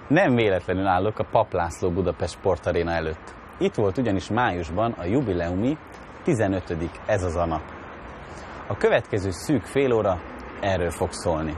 Nem véletlenül állok a Papp László Budapest Sportaréna előtt. Itt volt ugyanis májusban a jubileumi 15. Ez az a nap. A következő szűk fél óra erről fog szólni.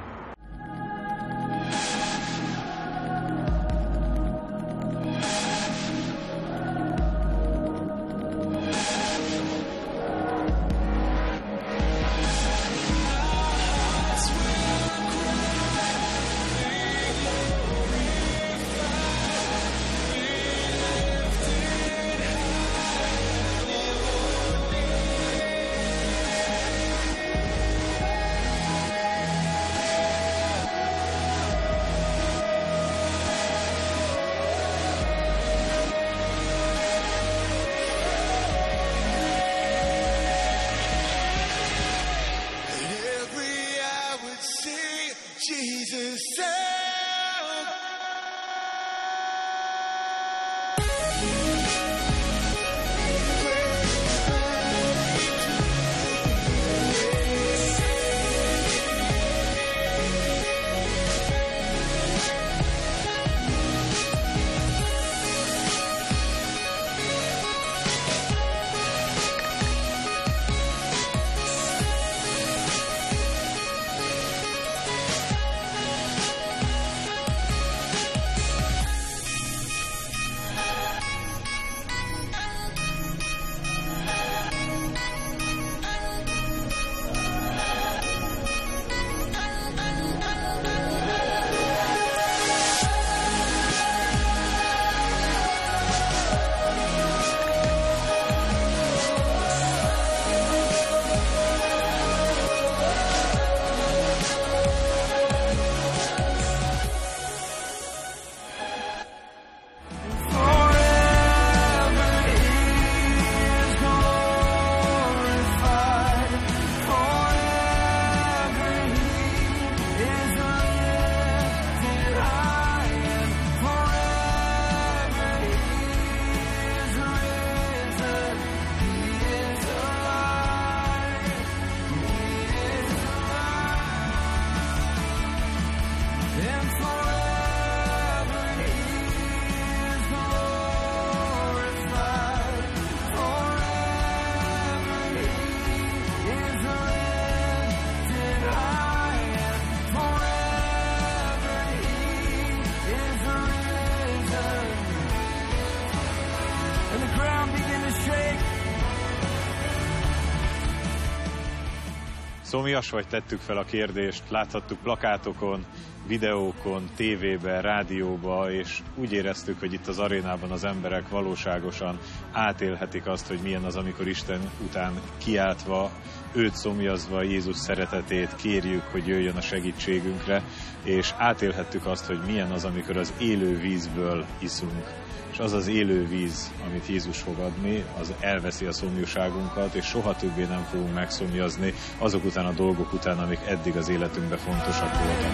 Szomias vagy, tettük fel a kérdést, láthattuk plakátokon, videókon, tévében, rádióban, és úgy éreztük, hogy itt az arénában az emberek valóságosan átélhetik azt, hogy milyen az, amikor Isten után kiáltva, őt szomjazva, Jézus szeretetét kérjük, hogy jöjjön a segítségünkre, és átélhettük azt, hogy milyen az, amikor az élő vízből iszunk. És az az élő víz, amit Jézus fog adni, az elveszi a szomjúságunkat, és soha többé nem fogunk megszomjazni azok után a dolgok után, amik eddig az életünkben fontosak voltak.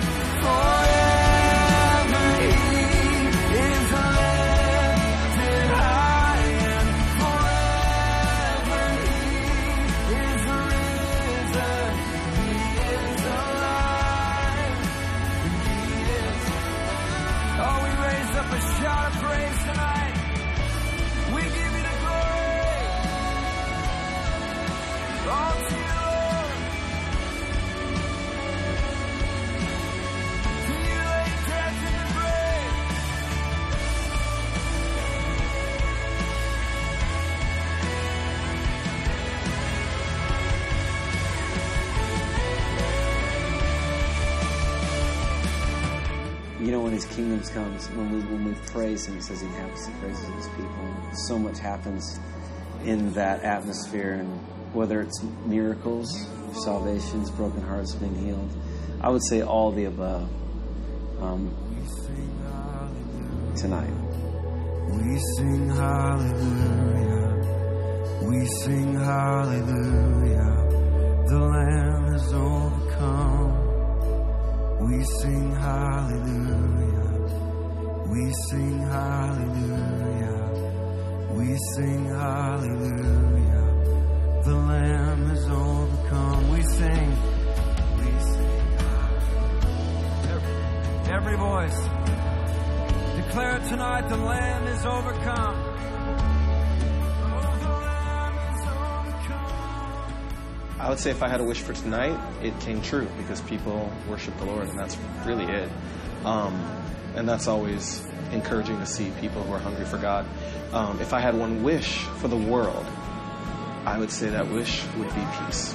You know, when His kingdom comes, when we praise Him, He says He inhabits the praises of His people. And so much happens in that atmosphere, and whether it's miracles, salvations, broken hearts being healed, I would say all the above tonight. We sing hallelujah, we sing hallelujah, the Lamb has overcome. We sing hallelujah, we sing hallelujah, we sing hallelujah, the Lamb has overcome. We sing hallelujah. Every voice. tonight the Lamb is overcome. I would say if I had a wish for tonight, it came true because people worship the Lord, and that's really it. And that's always encouraging to see people who are hungry for God. If I had one wish for the world, I would say that wish would be peace.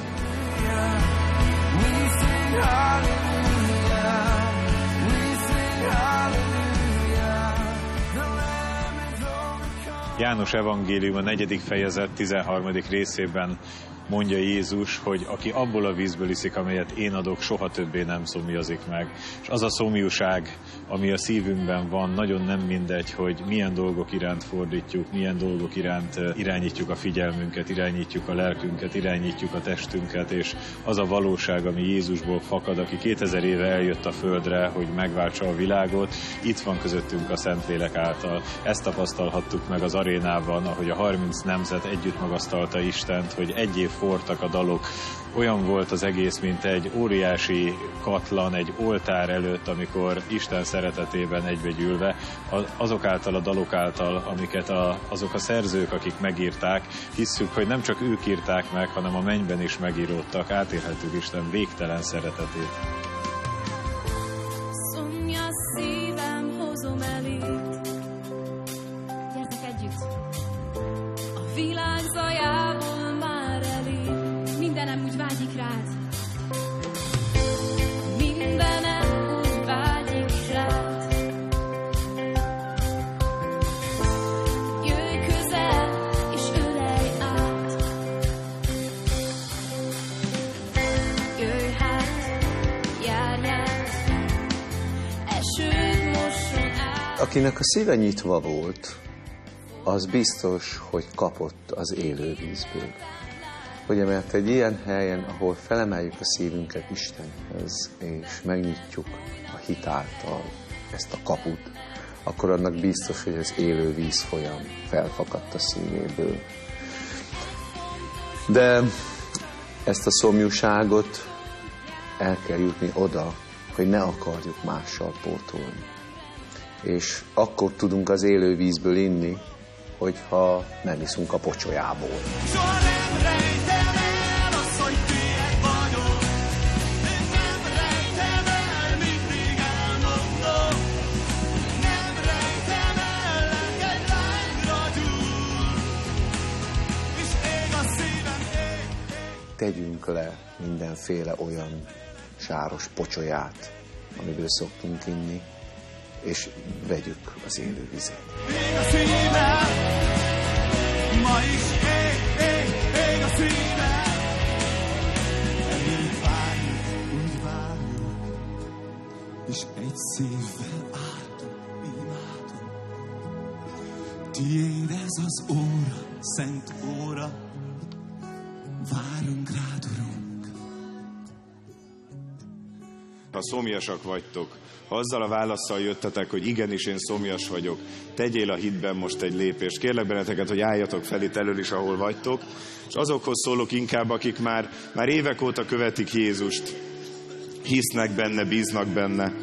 János evangélium a 4. fejezet 13. részében mondja Jézus, hogy aki abból a vízből iszik, amelyet én adok, soha többé nem szomjazik meg. És az a szomjúság, ami a szívünkben van, nagyon nem mindegy, hogy milyen dolgok iránt fordítjuk, milyen dolgok iránt irányítjuk a figyelmünket, irányítjuk a lelkünket, irányítjuk a testünket, és az a valóság, ami Jézusból fakad, aki 2000 éve eljött a földre, hogy megváltsa a világot, itt van közöttünk a Szentlélek által. Ezt tapasztalhattuk meg az arénában, ahogy a 30 nemzet együtt magasztalta Istent, hogy egy év fortak a dalok. Olyan volt az egész, mint egy óriási katlan, egy oltár előtt, amikor Isten szeretetében egybegyűlve, azok által a dalok által, amiket azok a szerzők, akik megírták, hisszük, hogy nem csak ők írták meg, hanem a mennyben is megíródtak, átélhetők Isten végtelen szeretetét. Szomjas szívem, hozom elét. Gyertek együtt! A világ zajából már elég, mindenem úgy vágyik rád. Mindenem úgy vágyik rád. Jöjj közel, és ölelj át. Jöjj hát, járj át, esőd mosson át. Akinek a szíve nyitva volt, az biztos, hogy kapott az élő vízből. Ugye, mert egy ilyen helyen, ahol felemeljük a szívünket Istenhez, és megnyitjuk a hit által ezt a kaput, akkor annak biztos, hogy az élő vízfolyam felfakadt a szívéből. De ezt a szomjúságot el kell jutni oda, hogy ne akarjuk mással pótolni. És akkor tudunk az élő vízből inni, hogyha megiszunk a pocsolyából. Soha nem rejtem el azt, hogy tiéd vagyok. Én nem rejtem el, mindig elmondom. Nem rejtem el, lelked lányra gyúl. És ég a szívem, ég. Tegyünk le mindenféle olyan sáros pocsolyát, amiből szoktunk inni, és vegyük az élő vizet. Ég a szívem, ma is ég a szívem. Úgy várjuk, és egy szívvel áldunk, imádunk. Tiéd ez az óra, szent óra, várunk rád, Urunk. Ha szomjasak vagytok, ha azzal a válasszal jöttetek, hogy igenis én szomjas vagyok, tegyél a hitben most egy lépést. Kérlek benneteket, hogy álljatok fel itt elől is, ahol vagytok, és azokhoz szólok inkább, akik már évek óta követik Jézust, hisznek benne, bíznak benne.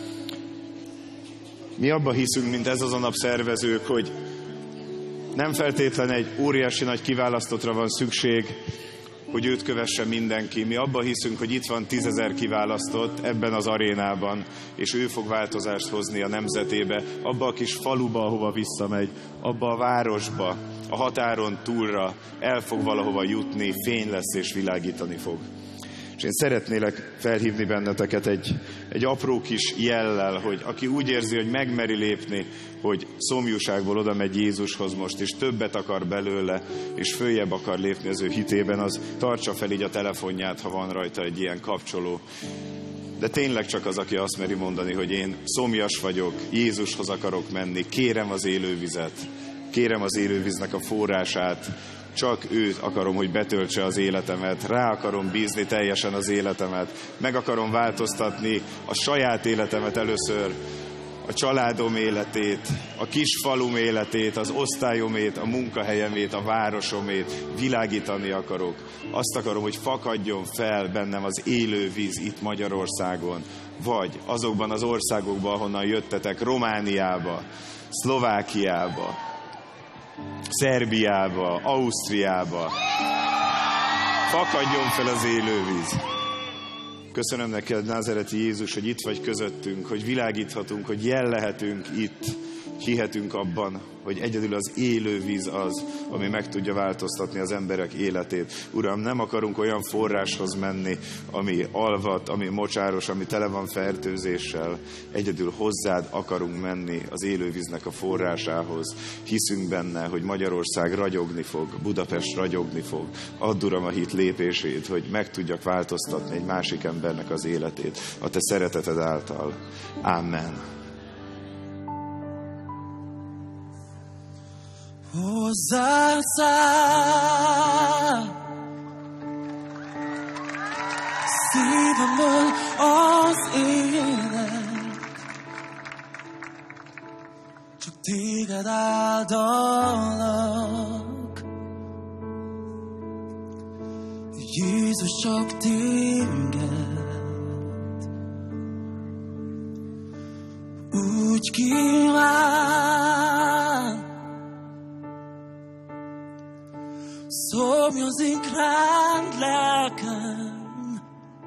Mi abba hiszünk, mint ez az a nap szervezők, hogy nem feltétlen egy óriási nagy kiválasztottra van szükség, hogy őt kövesse mindenki. Mi abban hiszünk, hogy itt van 10 000 kiválasztott ebben az arénában, és ő fog változást hozni a nemzetébe, abba a kis faluba, ahova visszamegy, abba a városba, a határon túlra el fog valahova jutni, fény lesz és világítani fog. És én szeretnélek felhívni benneteket egy apró kis jellel, hogy aki úgy érzi, hogy megmeri lépni, hogy szomjúságból oda megy Jézushoz most, és többet akar belőle, és följebb akar lépni az ő hitében, az tartsa fel így a telefonját, ha van rajta egy ilyen kapcsoló. De tényleg csak az, aki azt meri mondani, hogy én szomjas vagyok, Jézushoz akarok menni, kérem az élővizet, kérem az élővíznek a forrását, csak őt akarom, hogy betöltse az életemet, rá akarom bízni teljesen az életemet, meg akarom változtatni a saját életemet először, a családom életét, a kis falum életét, az osztályomét, a munkahelyemét, a városomét világítani akarok. Azt akarom, hogy fakadjon fel bennem az élő víz itt Magyarországon, vagy azokban az országokban, ahonnan jöttetek, Romániába, Szlovákiába, Szerbiába, Ausztriába. Fakadjon fel az élő víz. Köszönöm neked, názereti Jézus, hogy itt vagy közöttünk, hogy világíthatunk, hogy lehetünk itt. Hihetünk abban, hogy egyedül az élő víz az, ami meg tudja változtatni az emberek életét. Uram, nem akarunk olyan forráshoz menni, ami alvat, ami mocsáros, ami tele van fertőzéssel. Egyedül hozzád akarunk menni az élő víznek a forrásához. Hiszünk benne, hogy Magyarország ragyogni fog, Budapest ragyogni fog. Add, Uram, a hit lépését, hogy meg tudjak változtatni egy másik embernek az életét a te szereteted által. Amen. Hozzád száll szívemből az élet, csak téged áldalak. Jézus, csak téged úgy kíván, szomjazik ránk lelkem,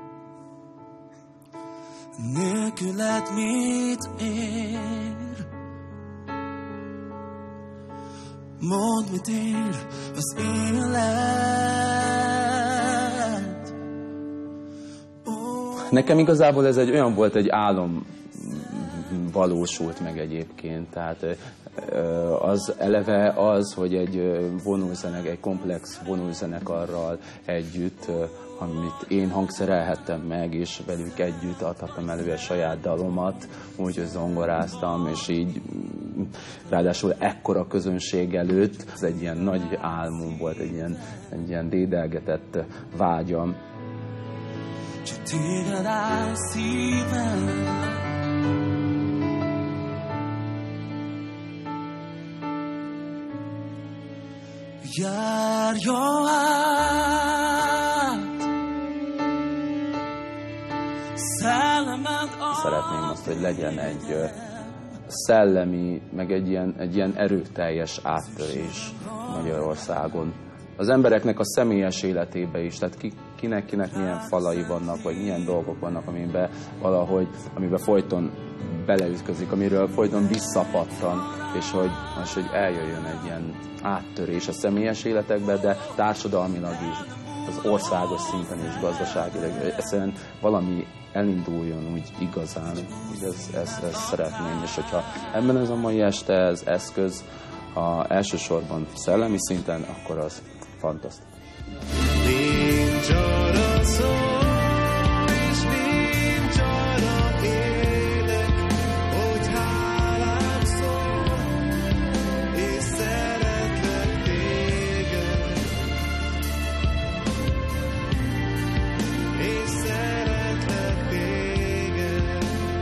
nélküled mit ér? Mondd, mit ér az élet? Nekem igazából ez olyan volt, egy álom valósult meg egyébként, tehát az eleve az, hogy egy komplex vonulzenekarral együtt, amit én hangszerelhettem meg, és velük együtt adhattam elő a saját dalomat, úgyhogy zongoráztam, és így ráadásul ekkora közönség előtt, ez egy ilyen nagy álmom volt, egy ilyen dédelgetett vágyam. Csak téged áll szívem, járja át szellemed. Szeretném azt, hogy legyen egy szellemi, meg egy ilyen erőteljes áttörés Magyarországon. Az embereknek a személyes életébe is, tehát kinek milyen falai vannak, vagy milyen dolgok vannak, amiben folyton beleütközik, amiről folyton visszapattan, és hogy eljöjjön egy ilyen áttörés a személyes életekbe, de társadalmilag is, az országos szinten is, gazdaságilag, egyszerűen valami elinduljon úgy igazán, ezt szeretném, és hogyha ebben ez a mai este ez eszköz, elsősorban szellemi szinten, akkor az fantasztikus. Nincs arra szó, és nincs arra ének, hogy hálám szól, és szeretlek téged, és szeretlek téged,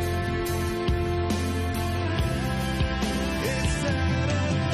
és szeretlek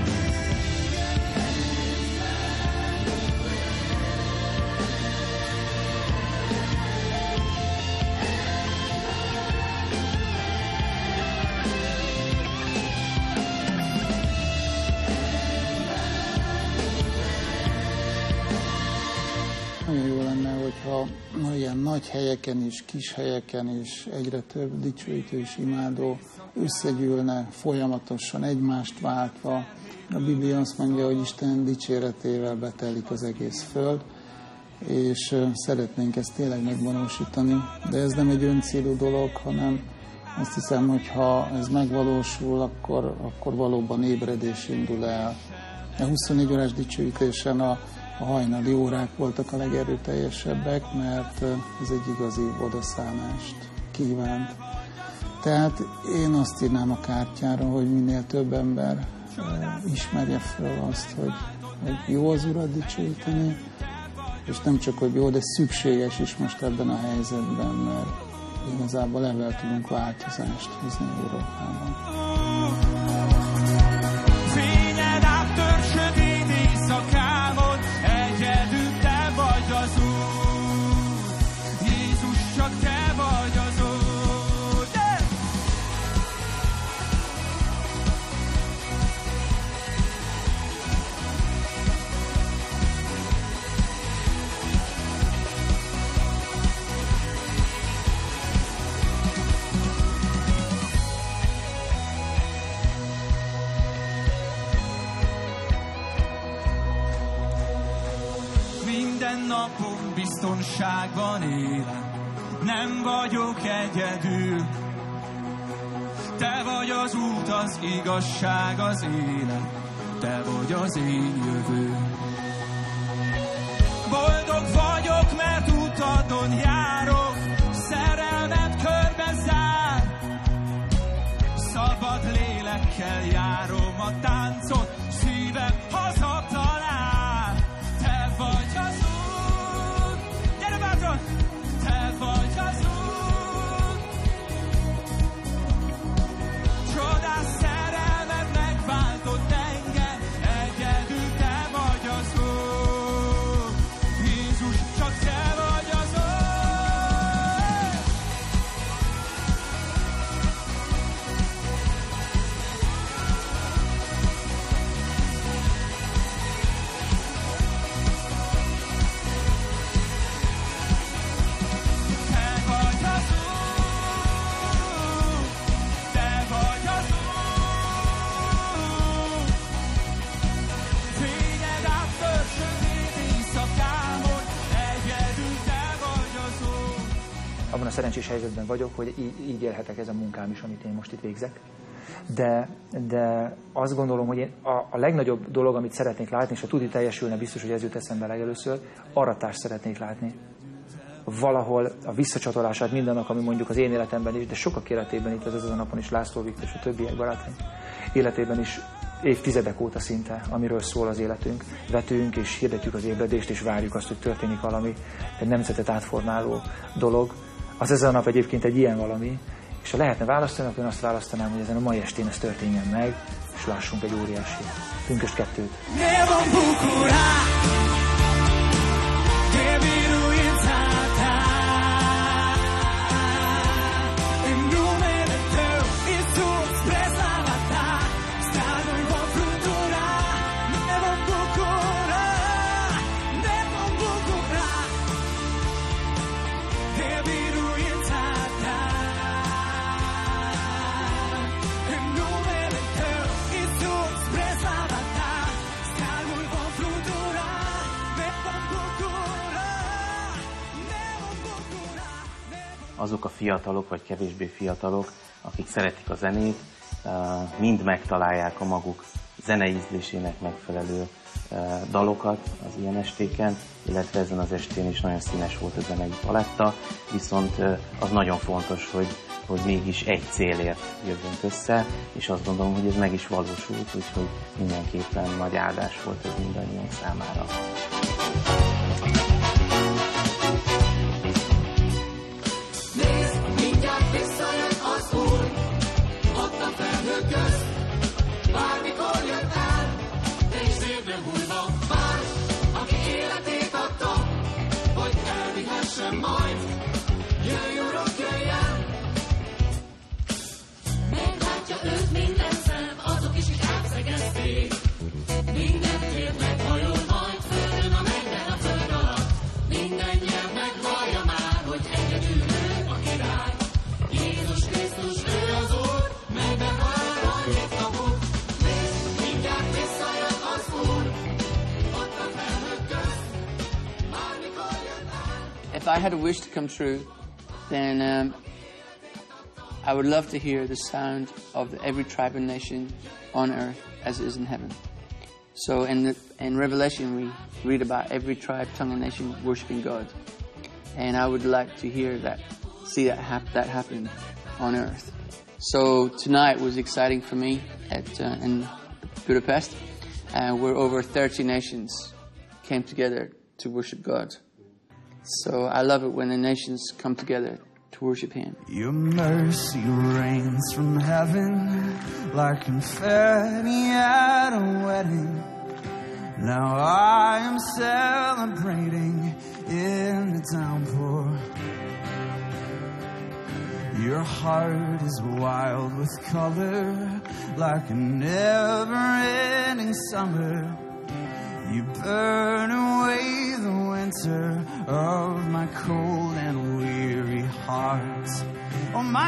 Nagyon jó lenne, hogyha ilyen nagy helyeken is, kis helyeken is egyre több dicsőítő és imádó összegyűlne folyamatosan, egymást váltva. A Biblia azt mondja, hogy Isten dicséretével betelik az egész föld, és szeretnénk ezt tényleg megvalósítani. De ez nem egy öncélú dolog, hanem azt hiszem, hogy ha ez megvalósul, akkor valóban ébredés indul el. A 24 órás dicsőítésen a hajnali órák voltak a legerőteljesebbek, mert ez egy igazi odaszállást kívánt. Tehát én azt írnám a kártyára, hogy minél több ember ismerje fel azt, hogy jó az Urat dicsőíteni, és nem csak, hogy jó, de szükséges is most ebben a helyzetben, igazából ebben tudunk változást hozni Európában. Fényed áttör sötét éjszakámon, egyedül te vagy az Úr. Jézus, csak te vagy az Úr. Yeah! Minden napom biztonságban élem, nem vagyok egyedül. Te vagy az út, az igazság, az élet, te vagy az én jövőm. Boldog vagyok, mert utadon járok, szerelmet körbezár. Szabad lélekkel járom a táncot, szívem hazatalál. Te vagy az Úr, gyere bátran! Te vagy az Úr. Csodás szerelmed megváltott engem, egyedül te vagy az Úr. Jézus, csak te vagy az Úr. Abban a szerencsés helyzetben vagyok, hogy így élhetek ez a munkám is, amit én most itt végzek. De azt gondolom, hogy én a legnagyobb dolog, amit szeretnék látni, és ha tudni teljesülne, biztos, hogy ez jut eszembe legelőször, aratást szeretnék látni. Valahol a visszacsatolását mindennek, ami mondjuk az én életemben is, de sokak életében itt az a napon is, László Viktor és a többiek barátaink életében is évtizedek óta szinte, amiről szól az életünk. Vetünk és hirdetjük az ébredést, és várjuk azt, hogy történik valami, egy nemzetet átformáló dolog. Az ez a nap egyébként egy ilyen valami, és ha lehetne választani, akkor én azt választanám, hogy ezen a mai estén ez történjen meg, és lássunk egy óriási pünkösd 2-t. Azok a fiatalok, vagy kevésbé fiatalok, akik szeretik a zenét, mind megtalálják a maguk zenei ízlésének megfelelő dalokat az ilyen estéken, illetve ezen az estén is nagyon színes volt a zenei paletta, viszont az nagyon fontos, hogy mégis egy célért jövünk össze, és azt gondolom, hogy ez meg is valósult, úgyhogy mindenképpen nagy áldás volt ez mindannyiunk számára. If I had a wish to come true, then I would love to hear the sound of every tribe and nation on earth as it is in heaven. So in Revelation we read about every tribe, tongue and nation worshiping God. And I would like to hear that, see that happen on earth. So tonight was exciting for me in Budapest, where over 30 nations came together to worship God. So I love it when the nations come together to worship Him. Your mercy rains from heaven like confetti at a wedding. Now I am celebrating in the downpour. Your heart is wild with color like a never-ending summer. You burn away the winter of my cold and weary heart. Oh, my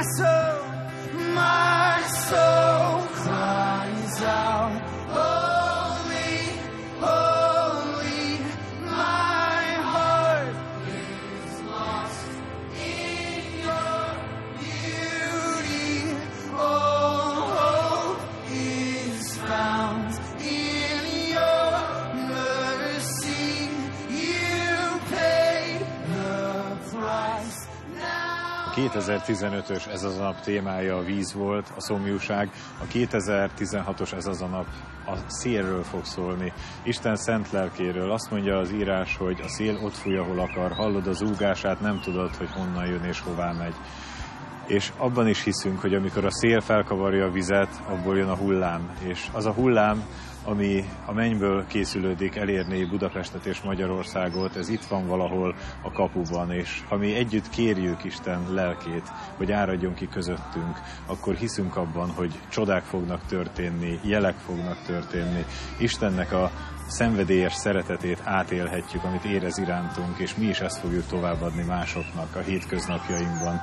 soul cries out, holy, holy, my heart is lost in your beauty. All hope is found in your mercy. You paid the price. A 2015-ös Ez az a nap témája a víz volt, a szomjúság. A 2016-os Ez az a nap a szélről fog szólni, Isten szent lelkéről. Azt mondja az írás, hogy a szél ott fúj, ahol akar. Hallod az úgását, nem tudod, hogy honnan jön és hová megy. És abban is hiszünk, hogy amikor a szél felkavarja a vizet, abból jön a hullám. És az a hullám, ami a mennyből készülődik elérni Budapestet és Magyarországot, ez itt van valahol a kapuban, és ha mi együtt kérjük Isten lelkét, hogy áradjon ki közöttünk, akkor hiszünk abban, hogy csodák fognak történni, jelek fognak történni. Istennek a szenvedélyes szeretetét átélhetjük, amit érez irántunk, és mi is ezt fogjuk továbbadni másoknak a hétköznapjainkban.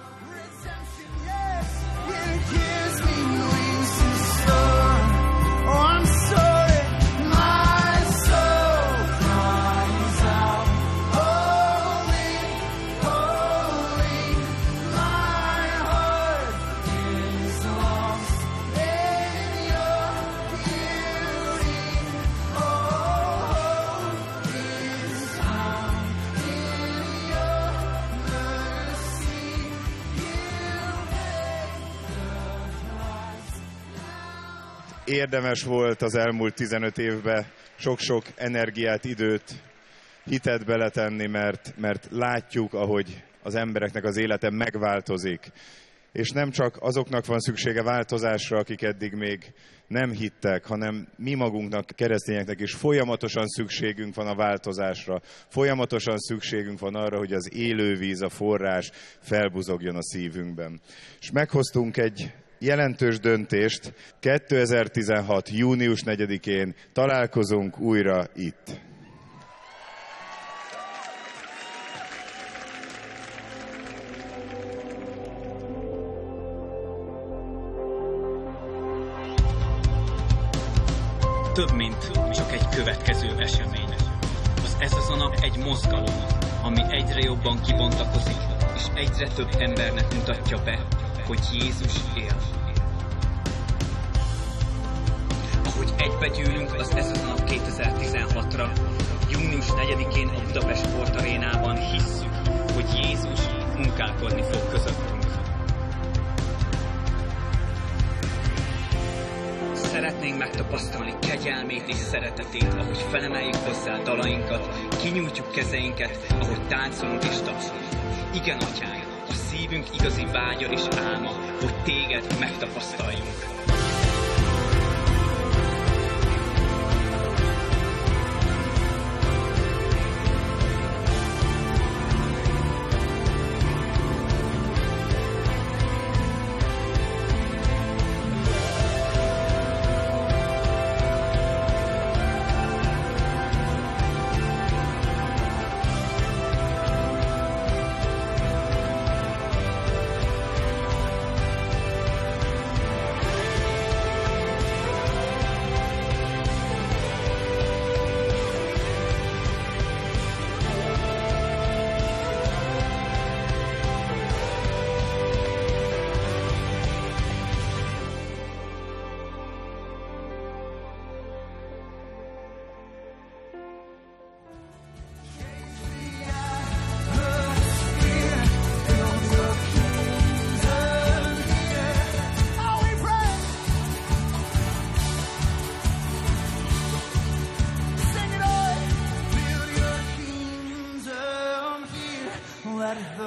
Érdemes volt az elmúlt 15 évben sok-sok energiát, időt, hitet beletenni, mert látjuk, ahogy az embereknek az élete megváltozik. És nem csak azoknak van szüksége változásra, akik eddig még nem hittek, hanem mi magunknak, keresztényeknek is folyamatosan szükségünk van a változásra. Folyamatosan szükségünk van arra, hogy az élővíz, a forrás felbuzogjon a szívünkben. És meghoztunk egy jelentős döntést. 2016. június 4-én találkozunk újra itt. Több, mint csak egy következő esemény. Ez az a nap egy mozgalom, ami egyre jobban kibontakozik, és egyre több embernek mutatja be, hogy Jézus él. Ahogy egybegyűlünk az Ez az a nap 2016-ra, június 4-én a Budapest Sportarénában hisszük, hogy Jézus munkálkodni fog közöttünk. Szeretnénk megtapasztalni kegyelmét és szeretetét, ahogy felemeljük hozzá dalainkat, kinyújtjuk kezeinket, ahogy táncolunk és tapsolunk. Igen, Atyánk, a szívünk igazi vágya és álma, hogy téged megtapasztaljunk.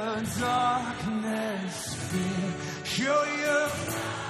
the darkness fear. Show your